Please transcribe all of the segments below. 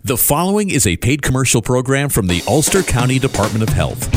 The following is a paid commercial program from the Ulster County Department of Health.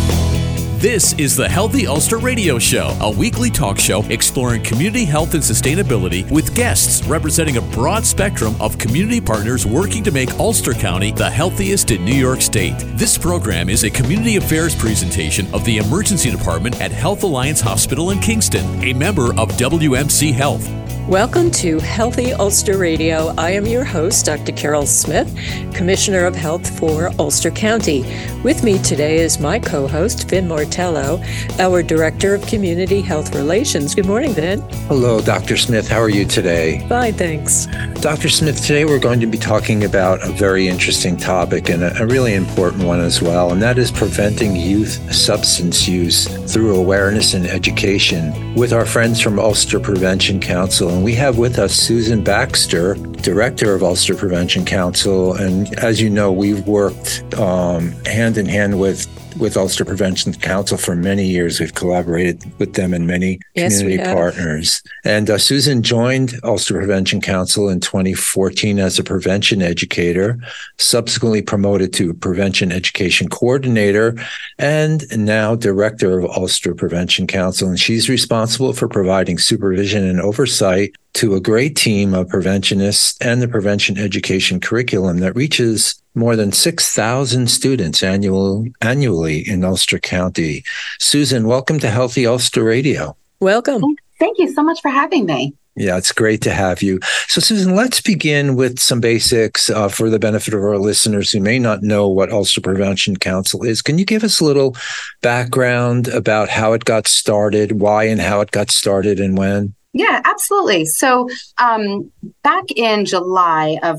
This is the Healthy Ulster Radio Show, a weekly talk show exploring community health and sustainability with guests representing a broad spectrum of community partners working to make Ulster County the healthiest in New York State. This program is a community affairs presentation of the Emergency Department at Health Alliance Hospital in Kingston, a member of WMC Health. Welcome to Healthy Ulster Radio. I am your host, Dr. Carol Smith, Commissioner of Health for Ulster County. With me today is my co-host, Vin Martello, our Director of Community Health Relations. Good morning, Vin. Hello, Dr. Smith. How are you today? Fine, thanks. Dr. Smith, today we're going to be talking about a very interesting topic and a really important one as well, and that is preventing youth substance use through awareness and education with our friends from Ulster Prevention Council. And we have with us Susan Baxter, Director of Ulster Prevention Council. And as you know, we've worked hand in hand with Ulster Prevention Council for many years. We've collaborated with them and many community partners. And Susan joined Ulster Prevention Council in 2014 as a prevention educator, subsequently promoted to prevention education coordinator, and now director of Ulster Prevention Council. And she's responsible for providing supervision and oversight to a great team of preventionists and the prevention education curriculum that reaches more than 6,000 students annually in Ulster County. Susan, welcome to Healthy Ulster Radio. Welcome. Thank you so much for having me. Yeah, it's great to have you. So, Susan, let's begin with some basics for the benefit of our listeners who may not know what Ulster Prevention Council is. Can you give us a little background about how it got started, why and how it got started, and when? Yeah, absolutely. So back in July of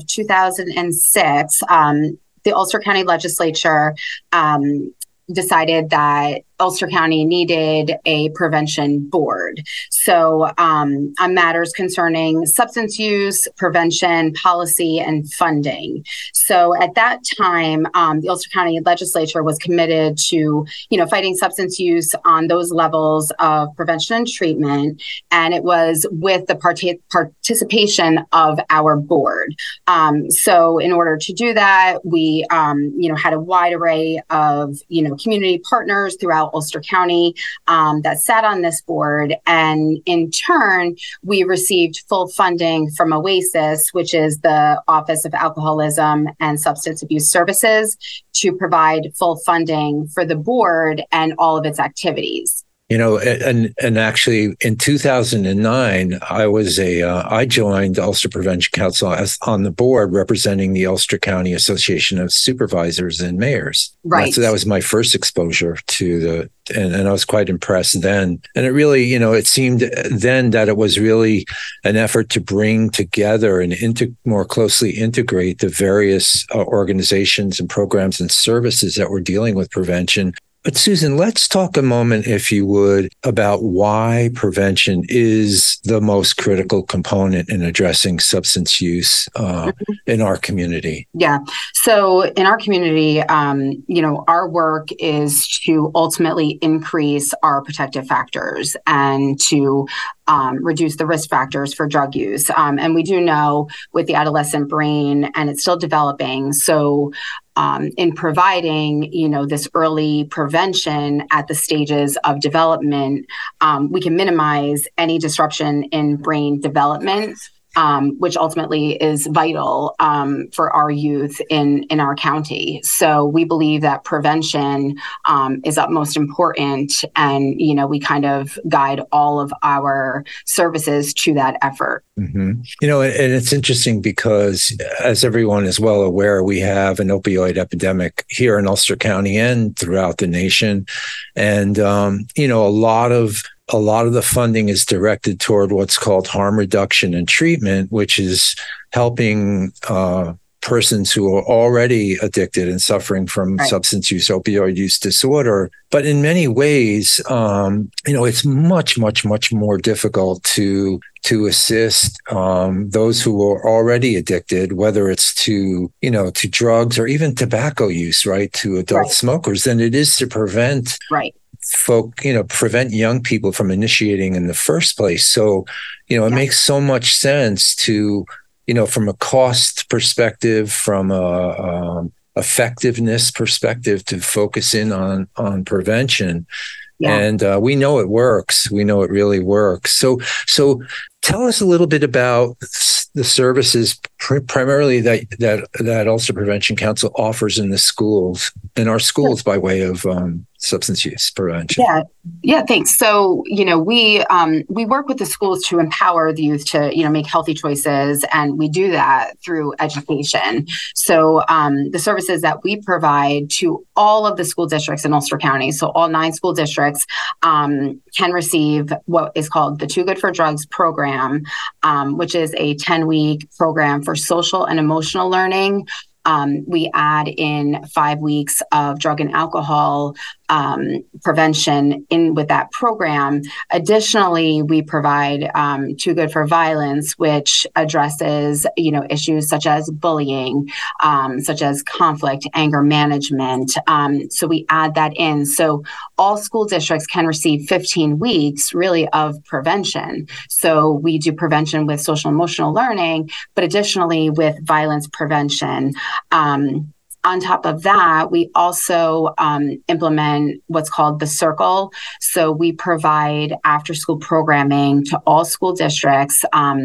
2006, the Ulster County Legislature decided that Ulster County needed a prevention board. So on matters concerning substance use, prevention, policy, and funding. So at that time, the Ulster County Legislature was committed to, fighting substance use on those levels of prevention and treatment. And it was with the participation of our board. So in order to do that, we, had a wide array of, community partners throughout Ulster County that sat on this board. And in turn, we received full funding from OASIS, which is the Office of Alcoholism and Substance Abuse Services, to provide full funding for the board and all of its activities. And actually in 2009, I joined Ulster Prevention Council as on the board representing the Ulster County Association of Supervisors and Mayors. Right. So that was my first exposure to and I was quite impressed then. And it really, it seemed then that it was really an effort to bring together and more closely integrate the various organizations and programs and services that were dealing with prevention. But Susan, let's talk a moment, if you would, about why prevention is the most critical component in addressing substance use in our community. Yeah. So in our community, our work is to ultimately increase our protective factors and to reduce the risk factors for drug use. And we do know with the adolescent brain, and it's still developing. So in providing, this early prevention at the stages of development, we can minimize any disruption in brain development, which ultimately is vital for our youth in our county. So we believe that prevention is utmost important, and we kind of guide all of our services to that effort. Mm-hmm. And it's interesting because, as everyone is well aware, we have an opioid epidemic here in Ulster County and throughout the nation, and a lot of the funding is directed toward what's called harm reduction and treatment, which is helping persons who are already addicted and suffering from substance use, opioid use disorder. But in many ways, it's much, much, much more difficult to assist those who are already addicted, whether it's to drugs or even tobacco use, right, to adult smokers, than it is to prevent prevent young people from initiating in the first place. So, it makes so much sense to from a cost perspective, from a effectiveness perspective, to focus in on prevention. Yeah. And we know it works. We know it really works. So tell us a little bit about the services primarily that Ulster Prevention Council offers in our schools by way of substance use prevention. Yeah, thanks. So, we work with the schools to empower the youth to, make healthy choices, and we do that through education. So the services that we provide to all of the school districts in Ulster County, so all 9 school districts, can receive what is called the Too Good for Drugs program, which is a 10-week program for social and emotional learning. We add in 5 weeks of drug and alcohol prevention in with that program. Additionally, we provide Too Good for Violence, which addresses, issues such as bullying, such as conflict, anger management. So we add that in. So all school districts can receive 15 weeks really of prevention. So we do prevention with social emotional learning, but additionally with violence prevention. On top of that, we also implement what's called the Circle. So we provide after-school programming to all school districts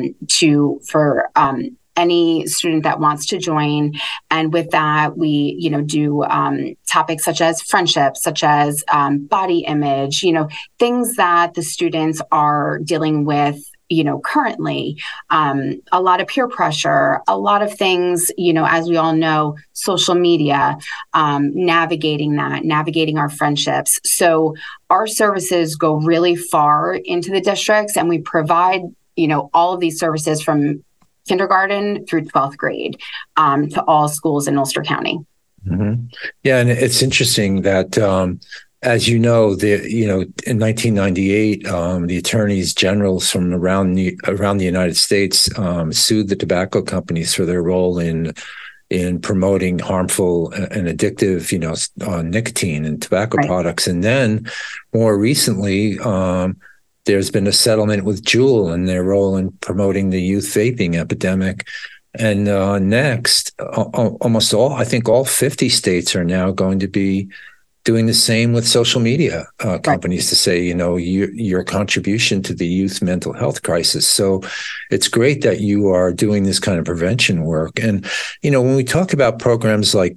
for any student that wants to join. And with that, we, do topics such as friendship, such as body image, things that the students are dealing with currently, a lot of peer pressure, a lot of things, as we all know, social media, navigating our friendships. So our services go really far into the districts, and we provide, all of these services from kindergarten through 12th grade to all schools in Ulster County. Mm-hmm. Yeah, and it's interesting that as you know, in 1998, the attorneys generals from around the United States sued the tobacco companies for their role in promoting harmful and addictive, nicotine and tobacco products. And then more recently, there's been a settlement with Juul and their role in promoting the youth vaping epidemic. And next, almost all 50 states are now going to be doing the same with social media companies to say, your contribution to the youth mental health crisis. So it's great that you are doing this kind of prevention work. And, when we talk about programs like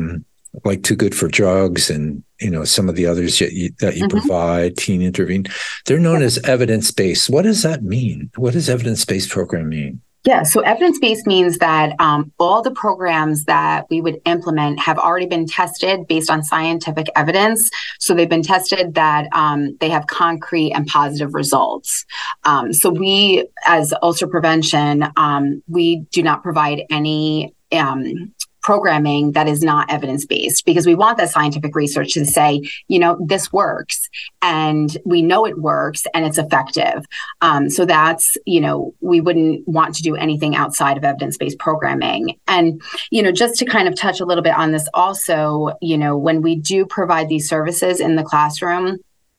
Too Good for Drugs and, some of the others that you provide, Teen Intervene, they're known as evidence-based. What does that mean? What does evidence-based program mean? Yeah, so evidence-based means that all the programs that we would implement have already been tested based on scientific evidence. So they've been tested that they have concrete and positive results. So we, as Ulcer Prevention, we do not provide any programming that is not evidence-based, because we want that scientific research to say, this works, and we know it works and it's effective. So that's, we wouldn't want to do anything outside of evidence-based programming. And, just to kind of touch a little bit on this also, when we do provide these services in the classroom,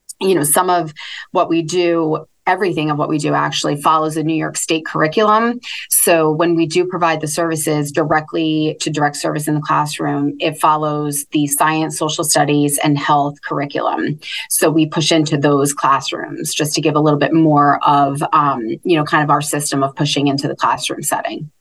some of what we do, everything of what we do actually follows a New York State curriculum. So when we do provide the services directly to direct service in the classroom, it follows the science, social studies, and health curriculum. So we push into those classrooms just to give a little bit more of, kind of our system of pushing into the classroom setting.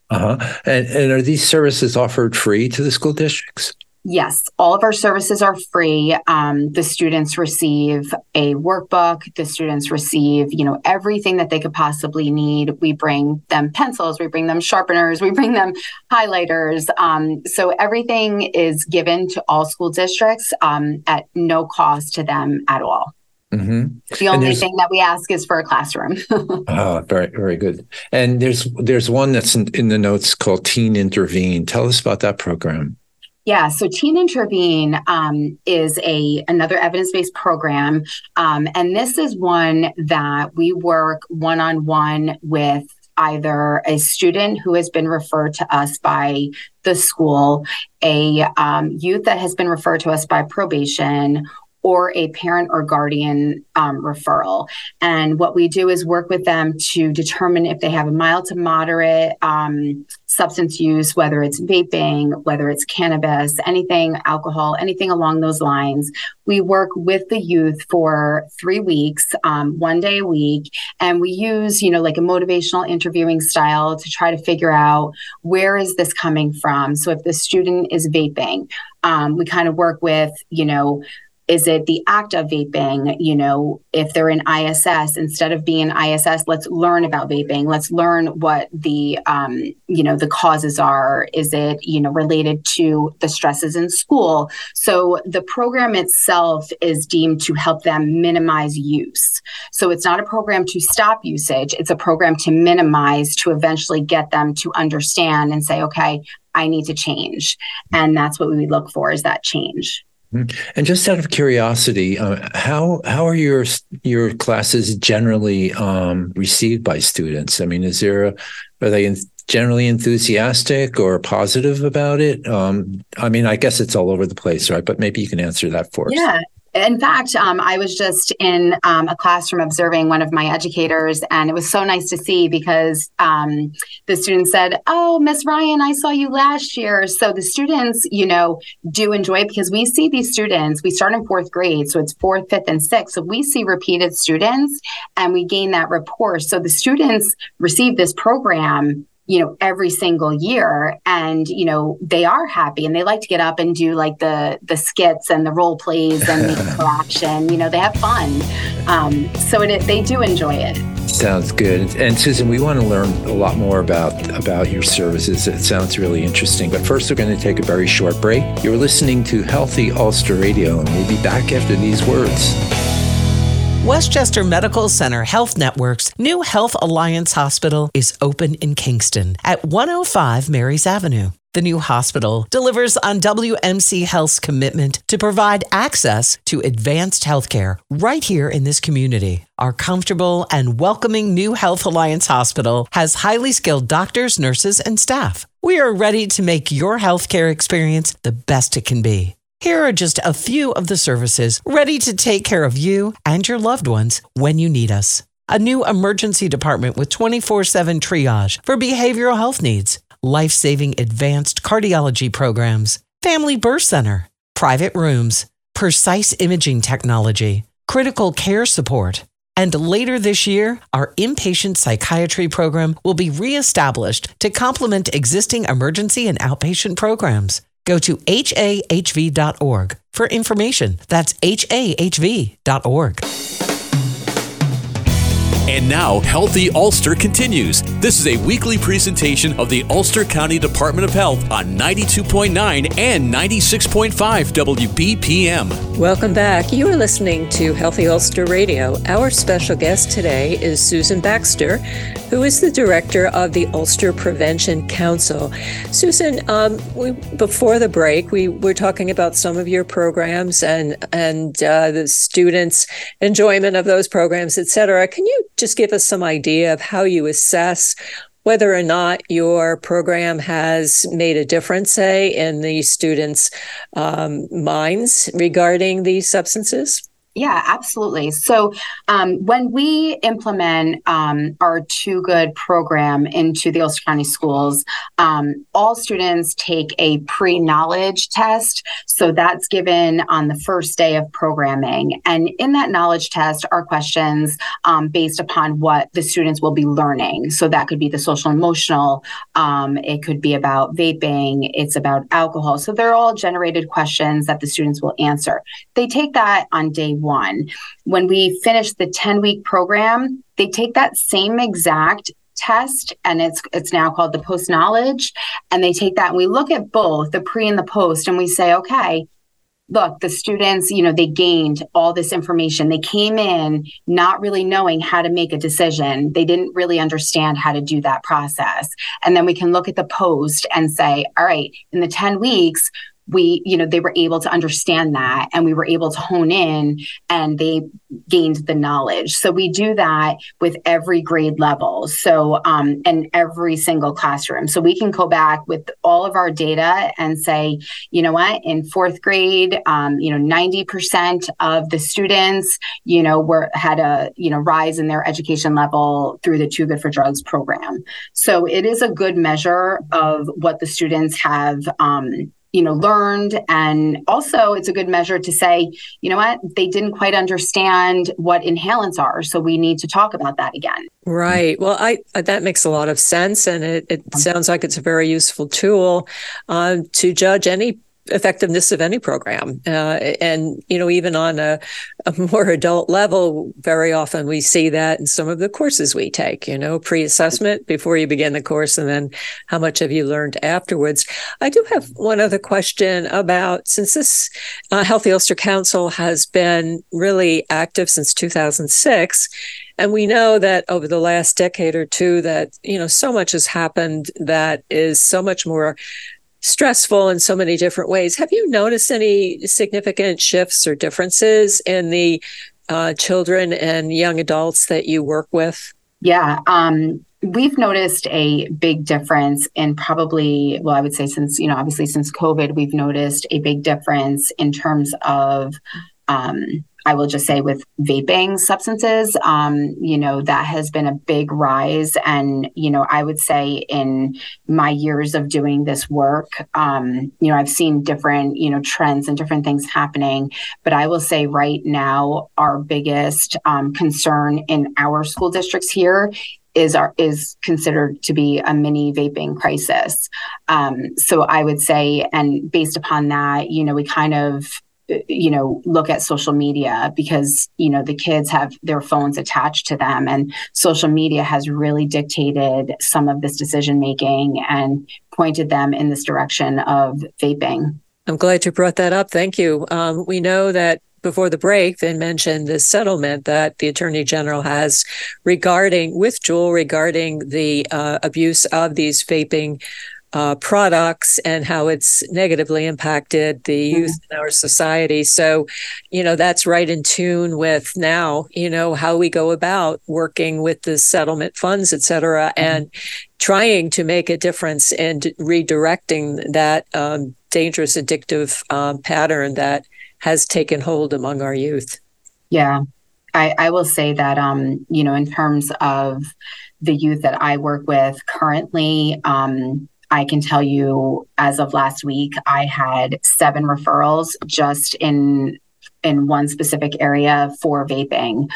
And are these services offered free to the school districts? Yes, all of our services are free. The students receive a workbook. The students receive, everything that they could possibly need. We bring them pencils, we bring them sharpeners, we bring them highlighters. So everything is given to all school districts at no cost to them at all. Mm-hmm. The only thing that we ask is for a classroom. Very, very good. And there's one that's in the notes called Teen Intervene. Tell us about that program. Yeah, so Teen Intervene is another evidence-based program, and this is one that we work one-on-one with either a student who has been referred to us by the school, a youth that has been referred to us by probation, or a parent or guardian referral. And what we do is work with them to determine if they have a mild to moderate substance use, whether it's vaping, whether it's cannabis, anything, alcohol, anything along those lines. We work with the youth for 3 weeks, 1 day a week, and we use, like a motivational interviewing style to try to figure out where is this coming from. So if the student is vaping, we kind of work with, is it the act of vaping? If they're in ISS, instead of being in ISS, let's learn about vaping. Let's learn what the causes are. Is it, related to the stresses in school? So the program itself is deemed to help them minimize use. So it's not a program to stop usage. It's a program to minimize, to eventually get them to understand and say, okay, I need to change. And that's what we look for, is that change. And just out of curiosity, how are your classes generally received by students? I mean, are they generally enthusiastic or positive about it? I guess it's all over the place, right? But maybe you can answer that for us. Yeah. In fact, I was just in a classroom observing one of my educators, and it was so nice to see because the student said, "Oh, Miss Ryan, I saw you last year." So the students, do enjoy it because we see these students. We start in 4th grade, so it's 4th, 5th, and 6th. So we see repeated students, and we gain that rapport. So the students receive this program every single year. And, they are happy and they like to get up and do like the skits and the role plays and the interaction. They have fun. So they do enjoy it. Sounds good. And Susan, we want to learn a lot more about your services. It sounds really interesting. But first, we're going to take a very short break. You're listening to Healthy Ulster Radio, and we'll be back after these words. Westchester Medical Center Health Network's new Health Alliance Hospital is open in Kingston at 105 Marys Avenue. The new hospital delivers on WMC Health's commitment to provide access to advanced healthcare right here in this community. Our comfortable and welcoming new Health Alliance Hospital has highly skilled doctors, nurses, and staff. We are ready to make your healthcare experience the best it can be. Here are just a few of the services ready to take care of you and your loved ones when you need us. A new emergency department with 24/7 triage for behavioral health needs, life-saving advanced cardiology programs, family birth center, private rooms, precise imaging technology, critical care support. And later this year, our inpatient psychiatry program will be reestablished to complement existing emergency and outpatient programs. Go to hahv.org for information. That's hahv.org. And now, Healthy Ulster continues. This is a weekly presentation of the Ulster County Department of Health on 92.9 and 96.5 WBPM. Welcome back. You are listening to Healthy Ulster Radio. Our special guest today is Susan Baxter, who is the director of the Ulster Prevention Council. Susan, before the break, we were talking about some of your programs and the students' enjoyment of those programs, et cetera. Can you just give us some idea of how you assess whether or not your program has made a difference, say, in the students' minds regarding these substances? Yeah, absolutely. So when we implement our Too Good program into the Ulster County schools, all students take a pre-knowledge test. So that's given on the first day of programming. And in that knowledge test are questions based upon what the students will be learning. So that could be the social emotional, it could be about vaping, it's about alcohol. So they're all generated questions that the students will answer. They take that on day one. When we finish the 10-week program, they take that same exact test, and it's now called the post knowledge, and they take that and we look at both the pre and the post, and we say, okay, look, the students, they gained all this information. They came in not really knowing how to make a decision. They didn't really understand how to do that process. And then we can look at the post and say, all right, in the 10 weeks, they were able to understand that, and we were able to hone in, and they gained the knowledge. So we do that with every grade level. So, and every single classroom. So we can go back with all of our data and say, you know what, in fourth grade, 90% of the students, had a, rise in their education level through the Too Good for Drugs program. So it is a good measure of what the students have, learned. And also it's a good measure to say, you know what, they didn't quite understand what inhalants are. So we need to talk about that again. Right. Well, that makes a lot of sense. And it sounds like it's a very useful tool to judge any effectiveness of any program. And, even on a more adult level, very often we see that in some of the courses we take, pre-assessment before you begin the course, and then how much have you learned afterwards. I do have one other question about, since this Healthy Ulster Council has been really active since 2006, and we know that over the last decade or two that, so much has happened that is so much more stressful in so many different ways. Have you noticed any significant shifts or differences in the children and young adults that you work with? Yeah. We've noticed a big difference in probably, I would say since, obviously since COVID, we've noticed a big difference in terms of, I will just say with vaping substances, that has been a big rise. And, I would say in my years of doing this work, I've seen different, trends and different things happening. But I will say right now, our biggest concern in our school districts here is considered to be a mini vaping crisis. So I would say, and based upon that, we kind of look at social media because, the kids have their phones attached to them, and social media has really dictated some of this decision making and pointed them in this direction of vaping. I'm glad you brought that up. Thank you. We know that before the break, Vin mentioned the settlement that the Attorney General has with Juul regarding the abuse of these vaping products and how it's negatively impacted the youth in our society. So, that's right in tune with now, how we go about working with the settlement funds, et cetera, and trying to make a difference in redirecting that dangerous, addictive pattern that has taken hold among our youth. Yeah, I will say that, in terms of the youth that I work with currently, I can tell you as of last week, I had 7 referrals just in one specific area for vaping.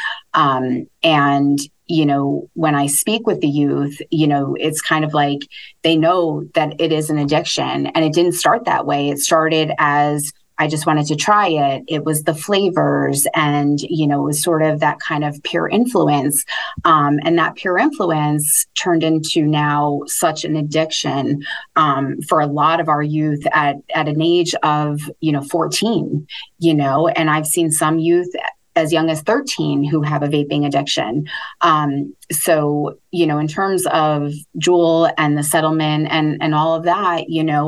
And, when I speak with the youth, it's kind of like they know that it is an addiction, and it didn't start that way. It started as I just wanted to try it. It was the flavors, and, it was sort of that kind of peer influence. And that peer influence turned into now such an addiction for a lot of our youth at an age of, 14, and I've seen some youth as young as 13 who have a vaping addiction. So, in terms of Juul and the settlement and all of that,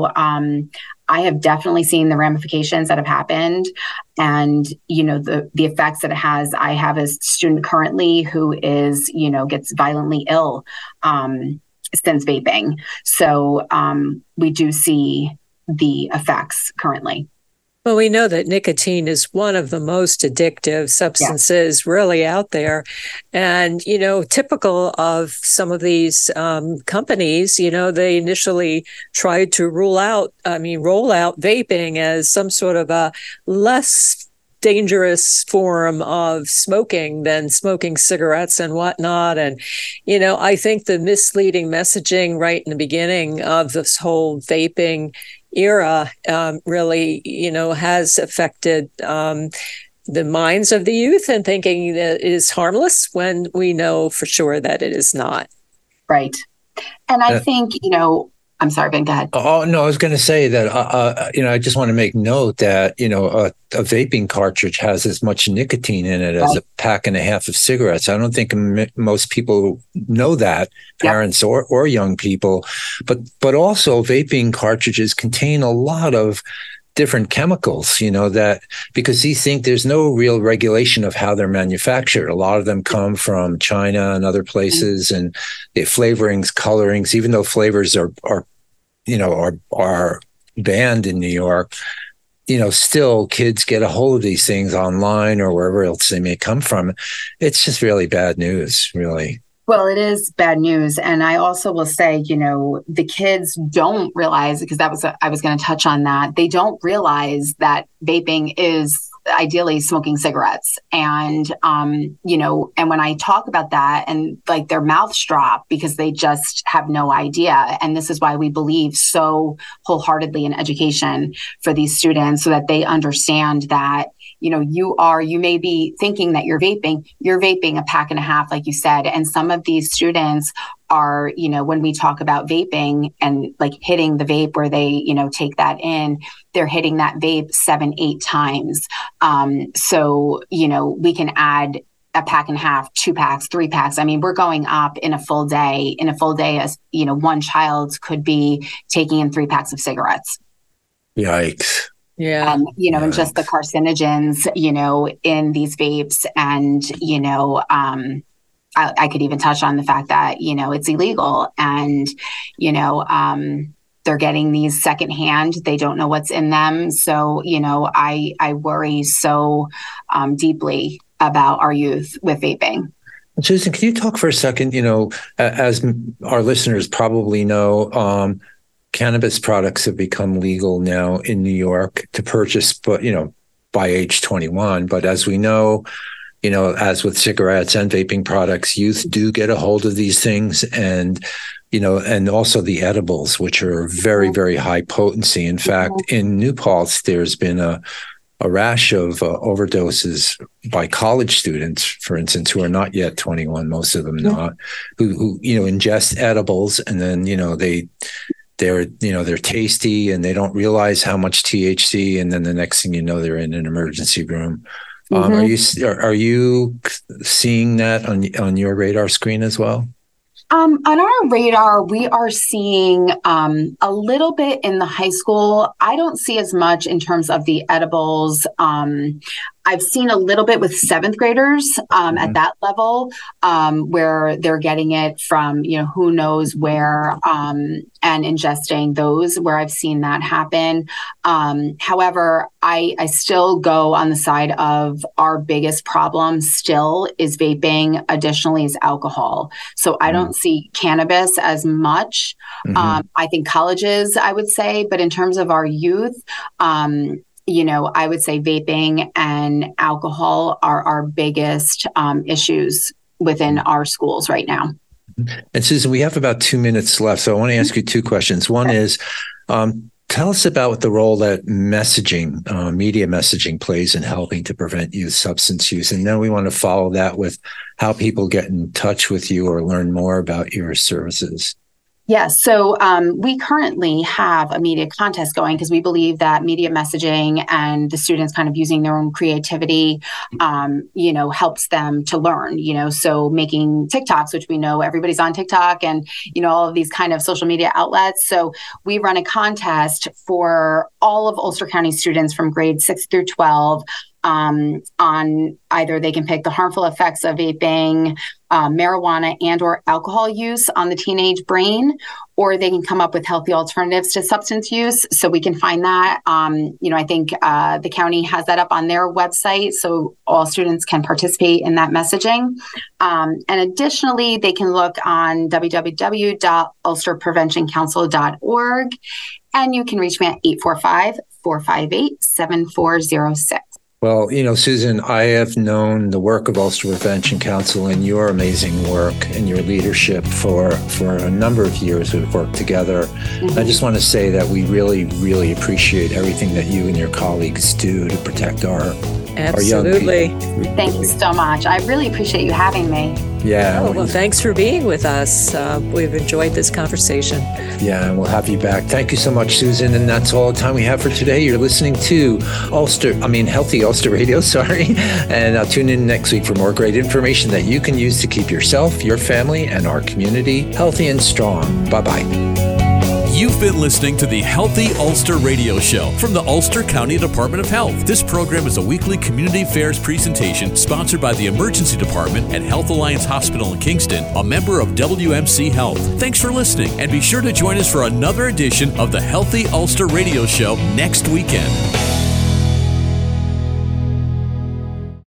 I have definitely seen the ramifications that have happened and, the effects that it has. I have a student currently who is, gets violently ill since vaping. So we do see the effects currently. Well, we know that nicotine is one of the most addictive substances really out there. And, typical of some of these companies, they initially tried to roll out vaping as some sort of a less dangerous form of smoking than smoking cigarettes and whatnot. And, I think the misleading messaging right in the beginning of this whole vaping era really, has affected the minds of the youth and thinking that it is harmless when we know for sure that it is not. Right. And I think, I'm sorry, Ben, go ahead. Oh, no, I was going to say that, I just want to make note that, a vaping cartridge has as much nicotine in it as a pack and a half of cigarettes. I don't think most people know that, parents or young people, but also vaping cartridges contain a lot of different chemicals, that because you think there's no real regulation of how they're manufactured. A lot of them come from China and other places, and the flavorings, colorings, even though flavors are banned in New York, still kids get a hold of these things online or wherever else they may come from. It's just really bad news, really. Well, it is bad news. And I also will say, the kids don't realize, because I was going to touch on that. They don't realize that vaping is ideally smoking cigarettes. And, and when I talk about that, and like their mouths drop because they just have no idea. And this is why we believe so wholeheartedly in education for these students, so that they understand that, you may be thinking that you're vaping a pack and a half, like you said. And some of these students are, when we talk about vaping and like hitting the vape where they, take that in, they're hitting that vape 7-8 times. So, we can add a pack and a half, 2 packs, 3 packs. I mean, we're going up in a full day. In a full day, as one child could be taking in 3 packs of cigarettes. Yikes. Yeah. And, and just the carcinogens, in these vapes. And, I could even touch on the fact that, it's illegal, and, they're getting these secondhand. They don't know what's in them. So, I worry so deeply about our youth with vaping. Susan, can you talk for a second? As our listeners probably know, cannabis products have become legal now in New York to purchase, but by age 21. But as we know, as with cigarettes and vaping products, youth do get a hold of these things, and and also the edibles, which are very, very high potency. In fact, in New Paltz, there's been a rash of overdoses by college students, for instance, who are not yet 21, most of them not, who ingest edibles, and then they're tasty and they don't realize how much THC, and then the next thing you know, they're in an emergency room. Are you seeing that on your radar screen as well? On our radar, we are seeing a little bit in the high school. I don't see as much in terms of the edibles. I've seen a little bit with 7th graders at that level, where they're getting it from, who knows where, and ingesting those, where I've seen that happen. However, I still go on the side of our biggest problem still is vaping. Additionally is alcohol. So I don't see cannabis as much. I think colleges, I would say, but in terms of our youth, I would say vaping and alcohol are our biggest issues within our schools right now. And Susan, we have about 2 minutes left, so I want to ask you 2 questions. One is, tell us about the role that messaging, media messaging plays in helping to prevent youth substance use. And then we want to follow that with how people get in touch with you or learn more about your services. Yes. So we currently have a media contest going because we believe that media messaging and the students kind of using their own creativity, helps them to learn, so making TikToks, which we know everybody's on TikTok and, all of these kind of social media outlets. So we run a contest for all of Ulster County students from grades 6 through 12 on either they can pick the harmful effects of vaping, marijuana and or alcohol use on the teenage brain, or they can come up with healthy alternatives to substance use. So we can find that. I think the county has that up on their website, so all students can participate in that messaging. And additionally, they can look on www.ulsterpreventioncouncil.org, and you can reach me at 845-458-7406. Well, Susan, I have known the work of Ulster Prevention Council and your amazing work and your leadership for a number of years. We've worked together. I just want to say that we really, really appreciate everything that you and your colleagues do to protect our young people. Thank you so much. I really appreciate you having me. Yeah. Oh, well, thanks for being with us. We've enjoyed this conversation. Yeah, and we'll have you back. Thank you so much, Susan. And that's all the time we have for today. You're listening to Healthy Ulster Radio, and tune in next week for more great information that you can use to keep yourself, your family, and our community healthy and strong. Bye-bye. You've been listening to the Healthy Ulster Radio Show from the Ulster County Department of Health. This program is a weekly community affairs presentation sponsored by the Emergency Department at Health Alliance Hospital in Kingston, a member of WMC Health. Thanks for listening, and be sure to join us for another edition of the Healthy Ulster Radio Show next weekend.